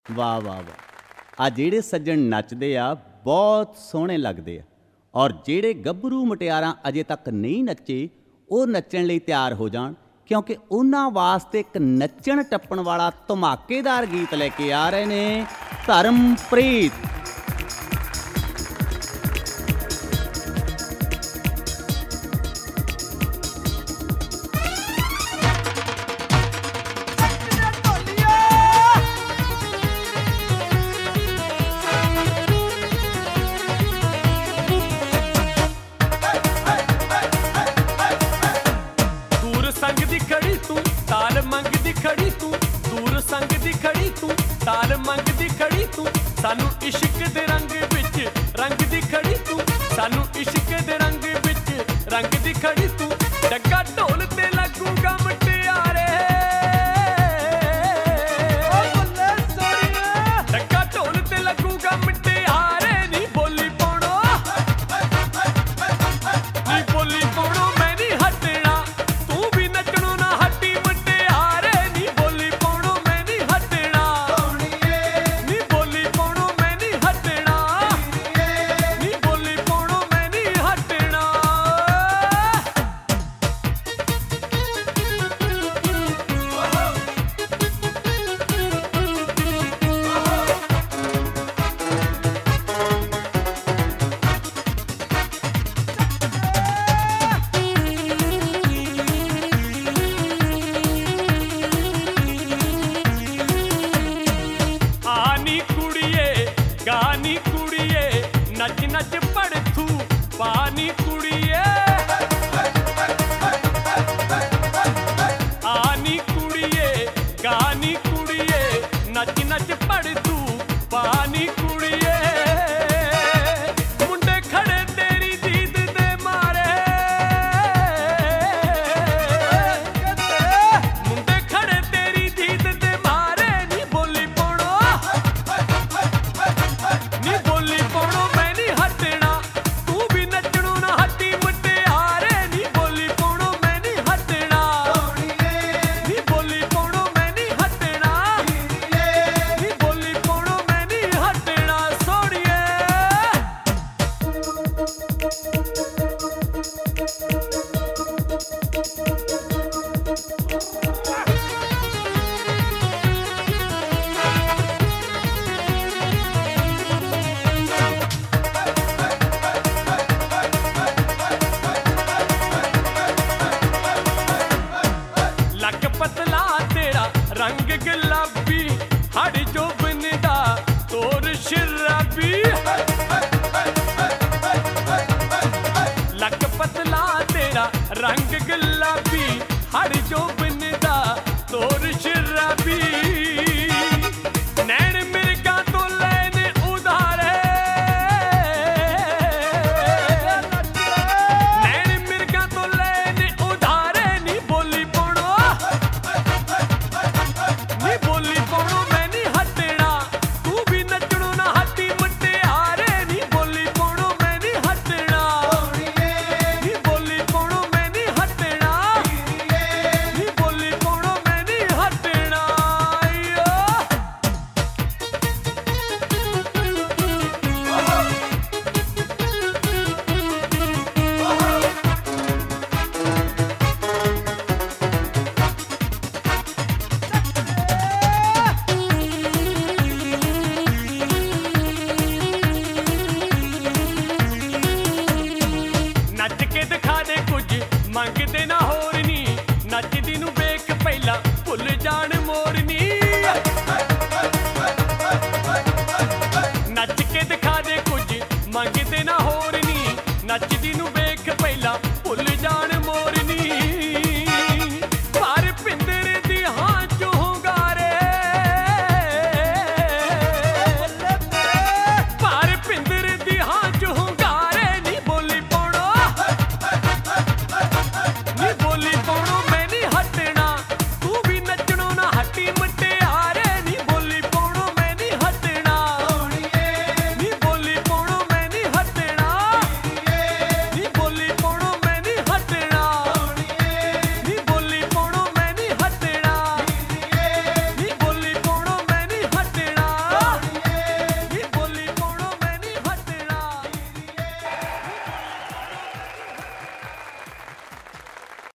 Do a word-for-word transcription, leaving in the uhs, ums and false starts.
ਵਾਹ ਵਾਹ ਵਾਹ। ਆ ਜਿਹੜੇ ਸੱਜਣ ਨੱਚਦੇ ਆ ਬਹੁਤ ਸੋਹਣੇ ਲੱਗਦੇ ਆ, ਔਰ ਜਿਹੜੇ ਗੱਭਰੂ ਮੁਟਿਆਰਾਂ ਅਜੇ ਤੱਕ ਨਹੀਂ ਨੱਚੇ ਉਹ ਨੱਚਣ ਲਈ ਤਿਆਰ ਹੋ ਜਾਣ, ਕਿਉਂਕਿ ਉਹਨਾਂ ਵਾਸਤੇ ਇੱਕ ਨੱਚਣ ਟੱਪਣ ਵਾਲਾ ਧਮਾਕੇਦਾਰ ਗੀਤ ਲੈ ਕੇ ਆ ਰਹੇ ਨੇ ਧਰਮਪ੍ਰੀਤ। ਸੰਗ ਦੀ ਖੜੀ ਤੂੰ ਤਾਲ ਮੰਗਦੀ ਖੜੀ ਤੂੰ, ਦੂਰ ਸੰਗ ਦੀ ਖੜੀ ਤੂੰ ਤਾਲ ਮੰਗਦੀ ਖੜੀ ਤੂੰ, ਸਾਨੂੰ ਇਸ਼ਕ ਦੇ ਰੰਗ ਵਿੱਚ ਰੰਗ ਦੀ ਖੜੀ ਤੂੰ, ਸਾਨੂੰ ਇਸ਼ਕ ਦੇ ਰੰਗ ਵਿੱਚ ਰੰਗ ਦੀ ਖੜੀ ਤੂੰ, ਡੱਗਾ ਢੋਲ ਤੇ ਲੱਗੂਗਾ ਮਟਿਆਰੇ, ਡੱਗਾ ਢੋਲ ਤੇ ਲੱਗੂਗਾ ਮਟਿਆਰੇ, ਨੀ ਬੋਲੀ ਪਾਉਣੋ ਨੀ ਬੋਲੀ ਪਾਉਣੋ ਮੈਂ ਨਹੀਂ ਹਟਣਾ, ਤੂੰ ਵੀ ਨੱਚਣੋਂ ਨਾ ਹੱਟੀ ਮਟਿਆਰੇ, ਨੀ ਬੋਲੀ ਪਾਉਣੋ ਮੈਂ ਨਹੀਂ ਹਟਣਾ, ਨੀ ਬੋਲੀ ਪਾਉਣੋ ਮੈਂ ਨਹੀਂ ਹਟਣਾ, ਨੀ ਬੋਲੀ ਪਾਉਣੋ ਮੈਂ ਨਹੀਂ ਹਟਣਾ। ਆਨੀ ਕੁੜੀਏ ਗਾਨੀ ਕੁੜੀਏ ਨੱਚ ਨੱਚ ਪੜਥੂ, ਪਾਨੀ